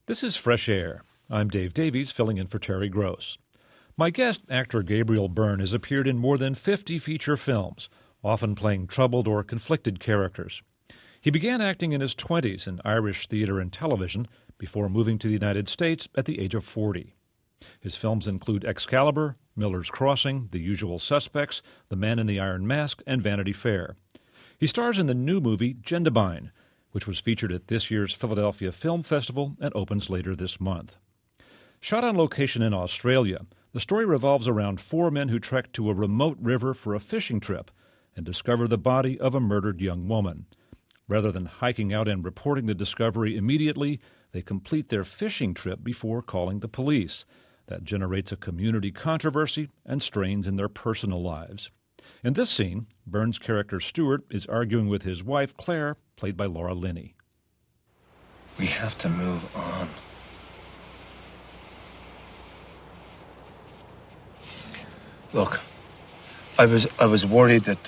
This is Fresh Air. I'm Dave Davies, filling in for Terry Gross. My guest, actor Gabriel Byrne, has appeared in more than 50 feature films, often playing troubled or conflicted characters. He began acting in his 20s in Irish theater and television before moving to the United States at the age of 40. His films include Excalibur, Miller's Crossing, The Usual Suspects, The Man in the Iron Mask, and Vanity Fair. He stars in the new movie Genderbine, which was featured at this year's Philadelphia Film Festival and opens later this month. Shot on location in Australia, the story revolves around four men who trek to a remote river for a fishing trip and discover the body of a murdered young woman. Rather than hiking out and reporting the discovery immediately, they complete their fishing trip before calling the police. That generates a community controversy and strains in their personal lives. In this scene, Byrne's character Stuart is arguing with his wife, Claire, played by Laura Linney. We have to move on. Look, I was worried that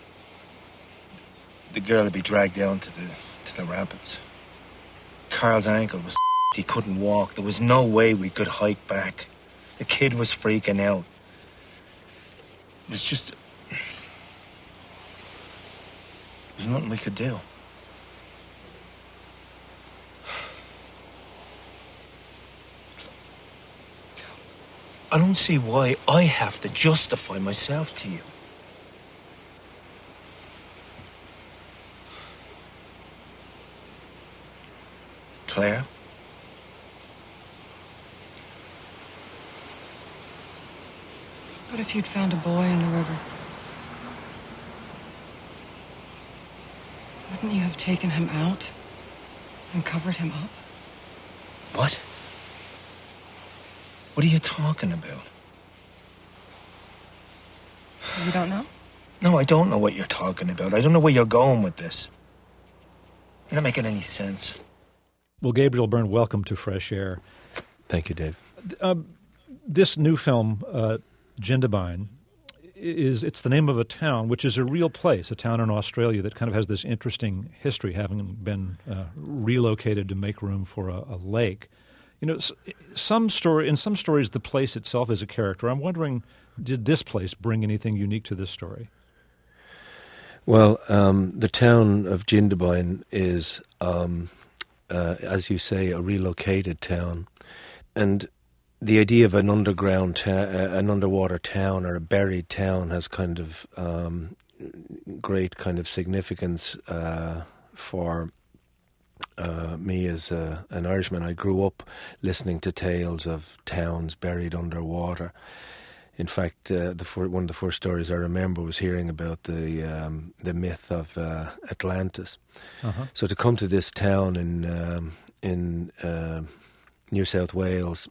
the girl would be dragged down to the rapids. Carl's ankle was he couldn't walk. There was no way we could hike back. The kid was freaking out. It was just... There's nothing we could do. I don't see why I have to justify myself to you. Claire? What if you'd found a boy in the river? Wouldn't you have taken him out and covered him up? What? What are you talking about? You don't know? No, I don't know what you're talking about. I don't know where you're going with this. You're not making any sense. Well, Gabriel Byrne, welcome to Fresh Air. Thank you, Dave. This new film, Genderbine, it's the name of a town, which is a real place, a town in Australia that kind of has this interesting history, having been relocated to make room for a lake. You know, in some stories, the place itself is a character. I'm wondering, did this place bring anything unique to this story? Well, the town of Genderbine is, as you say, a relocated town, and the idea of an underwater town or a buried town has kind of great kind of significance for me as an Irishman. I grew up listening to tales of towns buried underwater. In fact, one of the first stories I remember was hearing about the myth of Atlantis. Uh-huh. So to come to this town in New South Wales,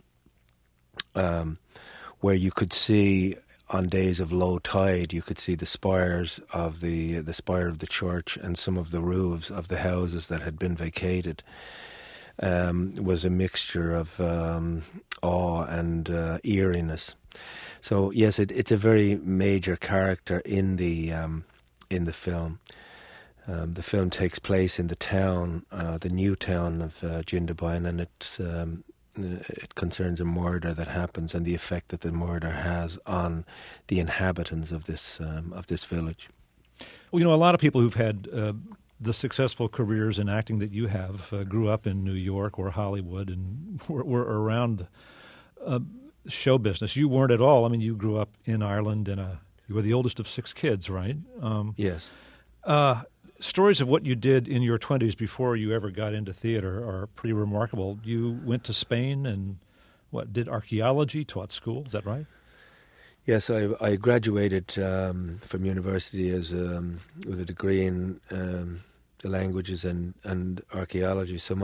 where you could see on days of low tide, you could see the spires of the spire of the church and some of the roofs of the houses that had been vacated. Was a mixture of awe and eeriness. So yes, it's a very major character in the film. The film takes place in the town, the new town of Genderbine, and it concerns a murder that happens and the effect that the murder has on the inhabitants of this village. Well, you know, a lot of people who've had the successful careers in acting that you have grew up in New York or Hollywood and were around show business. You weren't at all. I mean, you grew up in Ireland you were the oldest of six kids, right? Yes. Stories of what you did in your 20s before you ever got into theater are pretty remarkable. You went to Spain and did archaeology, taught school, is that right? Yes, I graduated from university with a degree in the languages and archaeology. So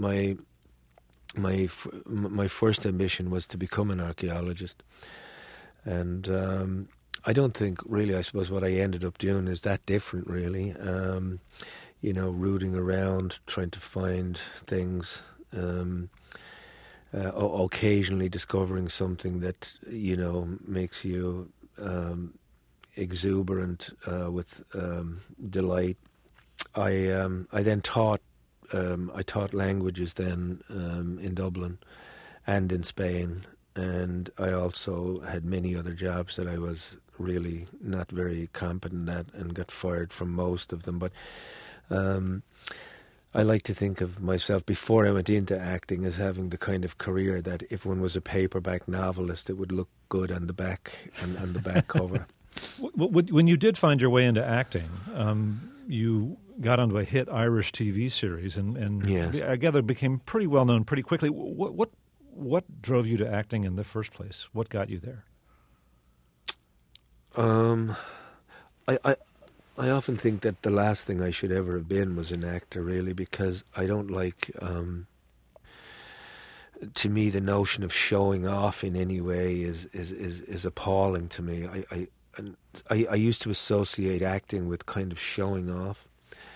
my first ambition was to become an archaeologist, and I don't think really, I suppose, what I ended up doing is that different, really. Rooting around, trying to find things, occasionally discovering something that, makes you exuberant with delight. I then taught I taught languages then in Dublin and in Spain, and I also had many other jobs that I was really not very competent at and got fired from most of them. But I like to think of myself before I went into acting as having the kind of career that if one was a paperback novelist, it would look good on the back and on the back cover. When you did find your way into acting, you got onto a hit Irish TV series, and Yes. I gather became pretty well known pretty quickly. What drove you to acting in the first place? What got you there? I often think that the last thing I should ever have been was an actor, really, because I don't like. To me, the notion of showing off in any way is appalling to me. I used to associate acting with kind of showing off,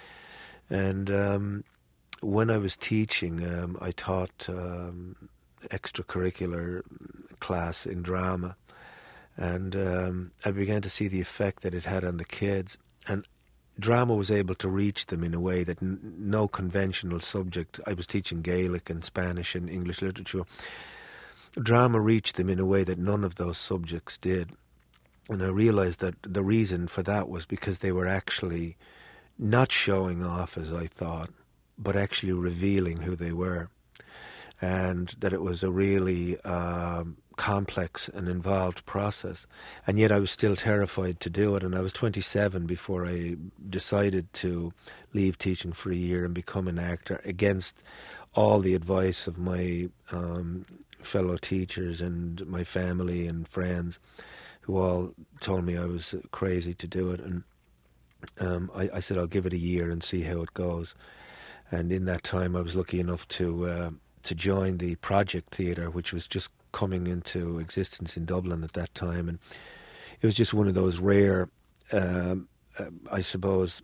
and when I was teaching, I taught extracurricular class in drama, and I began to see the effect that it had on the kids. And drama was able to reach them in a way that no conventional subject. I was teaching Gaelic and Spanish and English literature. Drama reached them in a way that none of those subjects did. And I realized that the reason for that was because they were actually not showing off, as I thought, but actually revealing who they were. And that it was a really complex and involved process. And yet I was still terrified to do it. And I was 27 before I decided to leave teaching for a year and become an actor, against all the advice of my fellow teachers and my family and friends, who all told me I was crazy to do it. And I said, I'll give it a year and see how it goes. And in that time I was lucky enough to join the Project Theatre, which was just coming into existence in Dublin at that time. And it was just one of those rare, I suppose,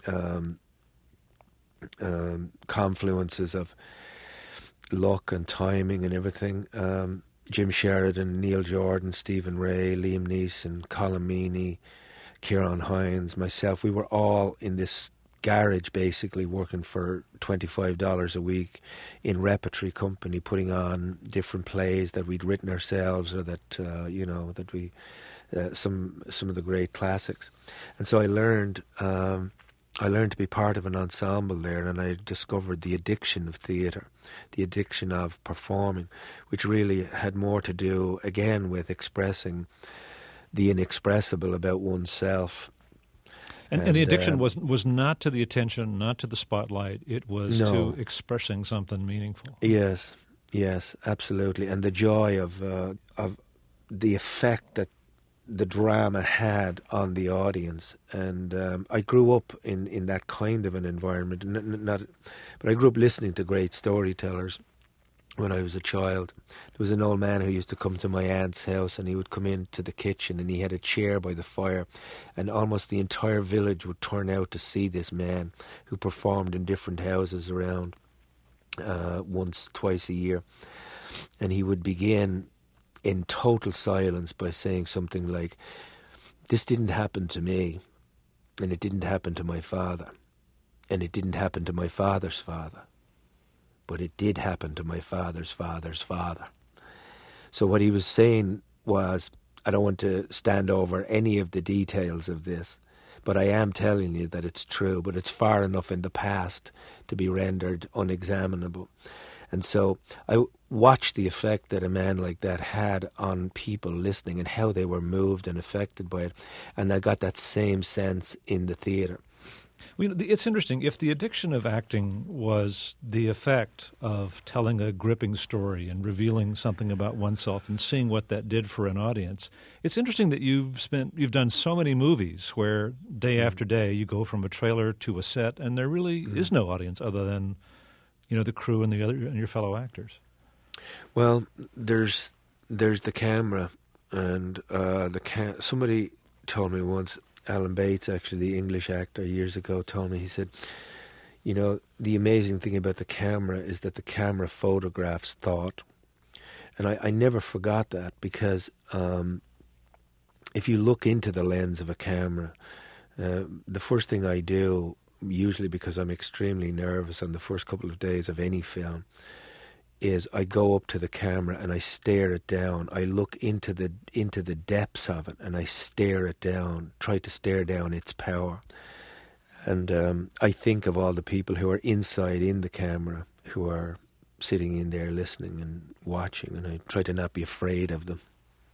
confluences of luck and timing and everything. Jim Sheridan, Neil Jordan, Stephen Ray, Liam Neeson, Colin Meaney, Ciarán Hinds, myself, we were all in this garage basically working for $25 a week in repertory company, putting on different plays that we'd written ourselves, or that that we some of the great classics. And so I learned to be part of an ensemble there, and I discovered the addiction of theatre, the addiction of performing, which really had more to do again with expressing the inexpressible about oneself. And the addiction was not to the attention, not to the spotlight. It was No. to expressing something meaningful. Yes, absolutely. And the joy of the effect that the drama had on the audience. And I grew up in that kind of an environment, but I grew up listening to great storytellers. When I was a child, there was an old man who used to come to my aunt's house, and he would come into the kitchen and he had a chair by the fire, and almost the entire village would turn out to see this man who performed in different houses around once, twice a year. And he would begin in total silence by saying something like, "This didn't happen to me, and it didn't happen to my father, and it didn't happen to my father's father. But it did happen to my father's father's father." So what he was saying was, I don't want to stand over any of the details of this, but I am telling you that it's true, but it's far enough in the past to be rendered unexaminable. And so I watched the effect that a man like that had on people listening and how they were moved and affected by it. And I got that same sense in the theatre. Well, it's interesting. If the addiction of acting was the effect of telling a gripping story and revealing something about oneself and seeing what that did for an audience, it's interesting that you've done so many movies where day after day you go from a trailer to a set, and there really is no audience other than the crew and your fellow actors. Well, there's the camera, and somebody told me once. Alan Bates, actually, the English actor, years ago, told me, he said, the amazing thing about the camera is that the camera photographs thought. And I never forgot that, because if you look into the lens of a camera, the first thing I do usually because I'm extremely nervous on the first couple of days of any film, is I go up to the camera and I stare it down. I look into the depths of it and I stare it down, try to stare down its power. And I think of all the people who are inside in the camera, who are sitting in there listening and watching, and I try to not be afraid of them.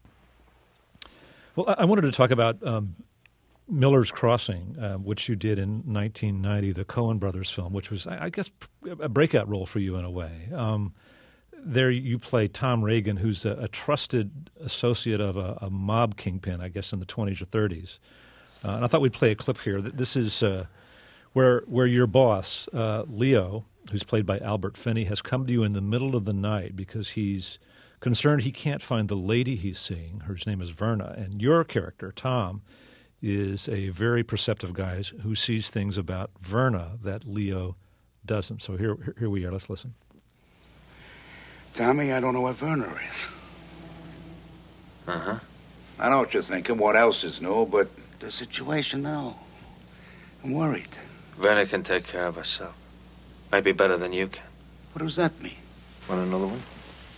Well, I wanted to talk about Miller's Crossing, which you did in 1990, the Coen Brothers film, which was, I guess, a breakout role for you in a way. There you play Tom Reagan, who's a trusted associate of a mob kingpin, I guess, in the 20s or 30s. And I thought we'd play a clip here. This is where your boss, Leo, who's played by Albert Finney, has come to you in the middle of the night because he's concerned he can't find the lady he's seeing. Her name is Verna. And your character, Tom, is a very perceptive guy who sees things about Verna that Leo doesn't. So here we are. Let's listen. Tommy, I don't know what Verna is. Uh-huh. I know what you're thinking. What else is new? But the situation now, I'm worried. Verna can take care of herself. Maybe better than you can. What does that mean? Want another one?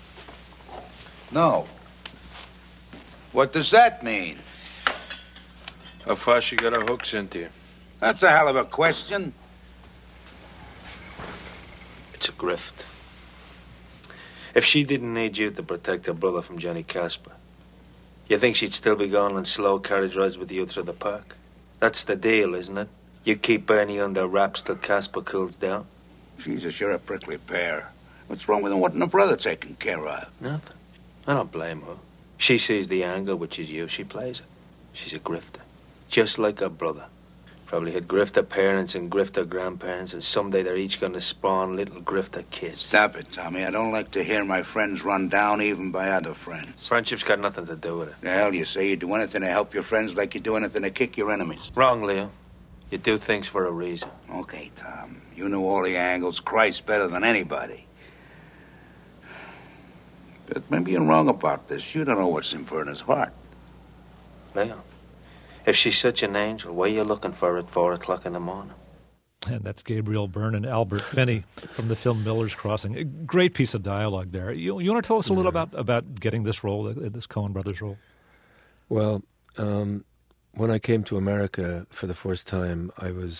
No. What does that mean? How far she got her hooks into you? That's a hell of a question. It's a grift. If she didn't need you to protect her brother from Johnny Casper, you think she'd still be going on slow carriage rides with you through the park? That's the deal, isn't it? You keep Bernie under wraps till Casper cools down? Jesus, you're a prickly pear. What's wrong with him? Wanting a brother taken care of? Nothing. I don't blame her. She sees the angle, which is you. She plays it. She's a grifter. Just like her brother. Probably had grifter parents and grifter grandparents, and someday they're each going to spawn little grifter kids. Stop it, Tommy. I don't like to hear my friends run down even by other friends. Friendship's got nothing to do with it. The hell you say? You do anything to help your friends like you do anything to kick your enemies. Wrong, Leo. You do things for a reason. Okay, Tom. You knew all the angles, Christ, better than anybody. But maybe you're wrong about this. You don't know what's in Verna's heart. Leo, if she's such an angel, why are you looking for her at 4 o'clock in the morning? And that's Gabriel Byrne and Albert Finney from the film Miller's Crossing. A great piece of dialogue there. You want to tell us a little about getting this role, this Coen Brothers role? Well, when I came to America for the first time, I was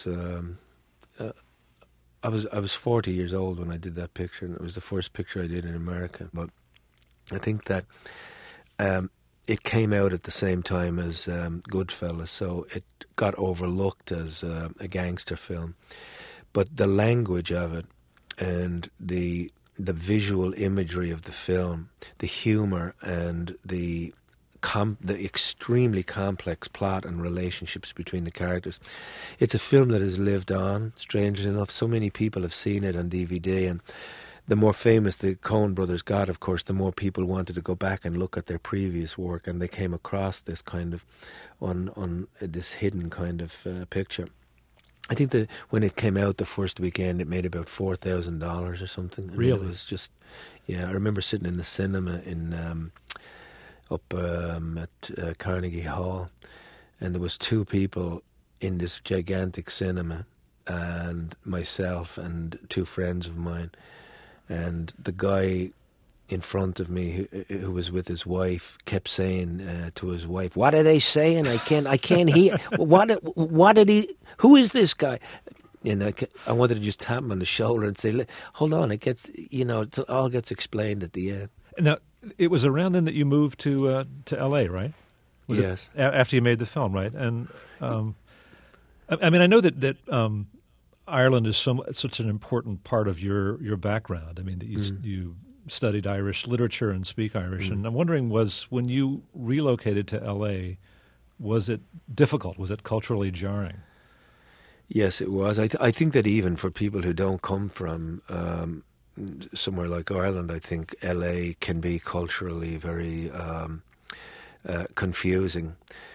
40 years old when I did that picture, and it was the first picture I did in America. But I think that it came out at the same time as Goodfellas, so it got overlooked as a gangster film. But the language of it and the visual imagery of the film, the humor and the extremely complex plot and relationships between the characters. It's a film that has lived on, strangely enough. So many people have seen it on DVD, and the more famous the Coen brothers got, of course, the more people wanted to go back and look at their previous work, and they came across this kind of, on this hidden kind of picture. I think that when it came out the first weekend, it made about $4,000 or something. And really? It was just, I remember sitting in the cinema in up at Carnegie Hall, and there was two people in this gigantic cinema, and myself and two friends of mine, and the guy in front of me who was with his wife kept saying to his wife, "What are they saying? I can't hear. What did he? Who is this guy?" And I wanted to just tap him on the shoulder and say, "Hold on, it gets it all gets explained at the end." Now, it was around then that you moved to L.A., right? Yes. After you made the film, right? And I mean, I know that Ireland is such an important part of your background. I mean, that you studied Irish literature and speak Irish. And I'm wondering, when you relocated to L.A., was it difficult? Was it culturally jarring? Yes, it was. I think that even for people who don't come from somewhere like Ireland, I think LA can be culturally very confusing.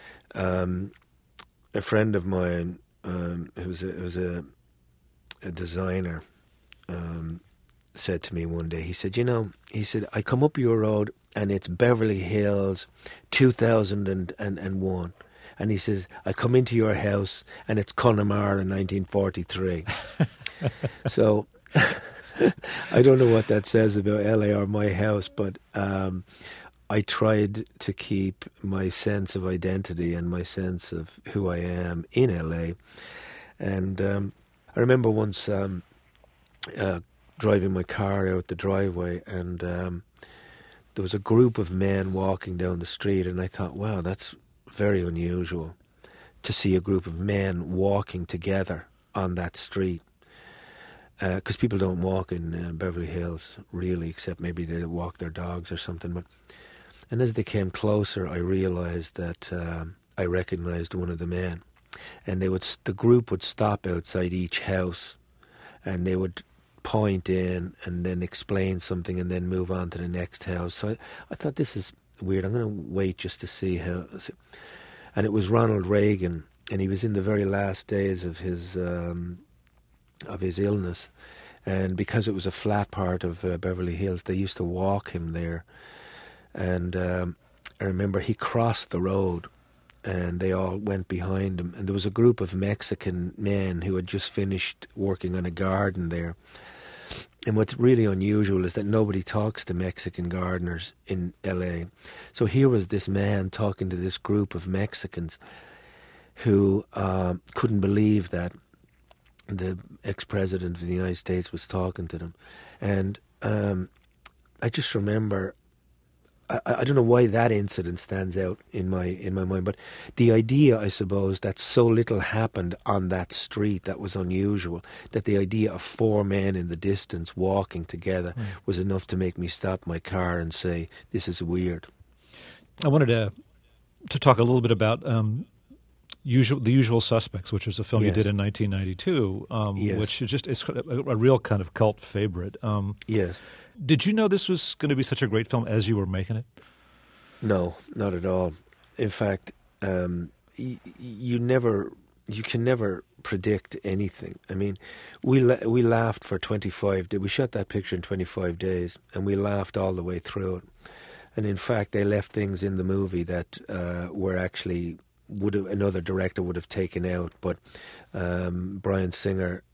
A friend of mine who was a designer said to me one day, he said, "I come up your road and it's Beverly Hills 2001. And he says, I come into your house and it's Connemara in 1943. So I don't know what that says about LA or my house, but I tried to keep my sense of identity and my sense of who I am in LA. And I remember once driving my car out the driveway, and there was a group of men walking down the street, and I thought, wow, that's very unusual to see a group of men walking together on that street. Because people don't walk in Beverly Hills, really, except maybe they walk their dogs or something. And as they came closer, I realized that I recognized one of the men. And the group would stop outside each house, and they would point in and then explain something and then move on to the next house. So I thought, this is weird. I'm going to wait just to see how. And it was Ronald Reagan, and he was in the very last days of his illness. And because it was a flat part of Beverly Hills, they used to walk him there. And I remember he crossed the road, and they all went behind him. And there was a group of Mexican men who had just finished working on a garden there. And what's really unusual is that nobody talks to Mexican gardeners in LA. So here was this man talking to this group of Mexicans who couldn't believe that the ex-president of the United States was talking to them. And I just remember, I don't know why that incident stands out in my mind, but the idea, I suppose, that so little happened on that street that was unusual, that the idea of four men in the distance walking together was enough to make me stop my car and say, this is weird. I wanted to talk a little bit about The Usual Suspects, which was a film you did in 1992, which is just it's a real kind of cult favorite. Yes. Did you know this was going to be such a great film as you were making it? No, not at all. In fact, you can never predict anything. I mean, we laughed for 25 days. We shot that picture in 25 days, and we laughed all the way through it. And in fact, they left things in the movie that were actually another director would have taken out, but Bryan Singer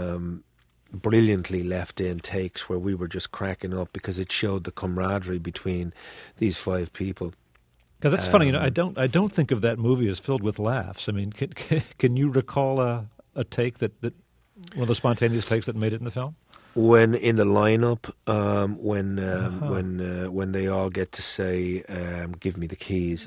brilliantly left in takes where we were just cracking up because it showed the camaraderie between these five people. Because that's funny, I don't think of that movie as filled with laughs. I mean, can you recall a take that one of the spontaneous takes that made it in the film? When in the lineup, when they all get to say, "Give me the keys,"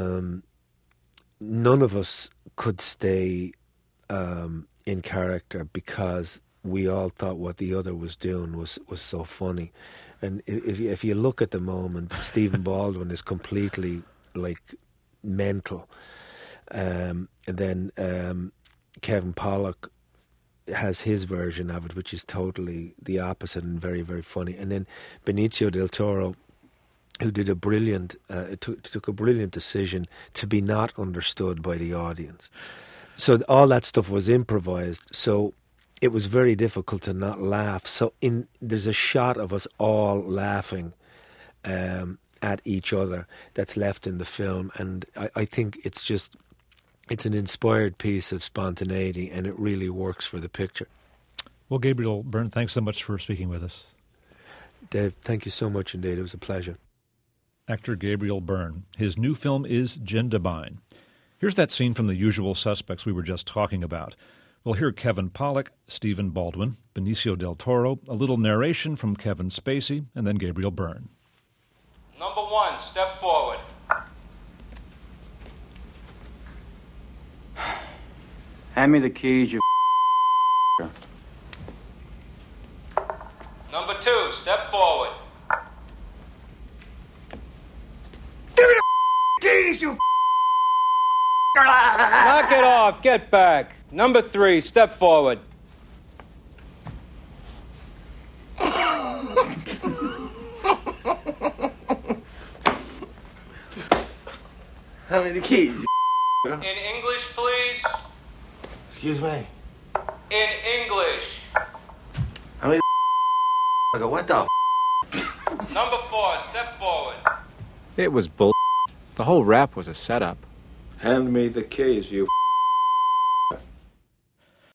none of us could stay in character because we all thought what the other was doing was so funny. And if you look at the moment, Stephen Baldwin is completely like mental, and then Kevin Pollak has his version of it, which is totally the opposite and very, very funny. And then Benicio del Toro, who did took a brilliant decision to be not understood by the audience. So all that stuff was improvised. So it was very difficult to not laugh. So there's a shot of us all laughing at each other that's left in the film, and I think it's an inspired piece of spontaneity, and it really works for the picture. Well, Gabriel Byrne, thanks so much for speaking with us. Dave, thank you so much indeed. It was a pleasure. Actor Gabriel Byrne. His new film is Jindabyne. Here's that scene from The Usual Suspects we were just talking about. We'll hear Kevin Pollak, Stephen Baldwin, Benicio del Toro, a little narration from Kevin Spacey, and then Gabriel Byrne. Number one, step forward. Hand me the keys, you Number two, step forward. Give me the keys, you Knock it off, get back. Number three, step forward. How many keys? In English, please. Excuse me. In English. How many? What the? Number four, step forward. It was bull. The whole rap was a setup. Hand me the keys, you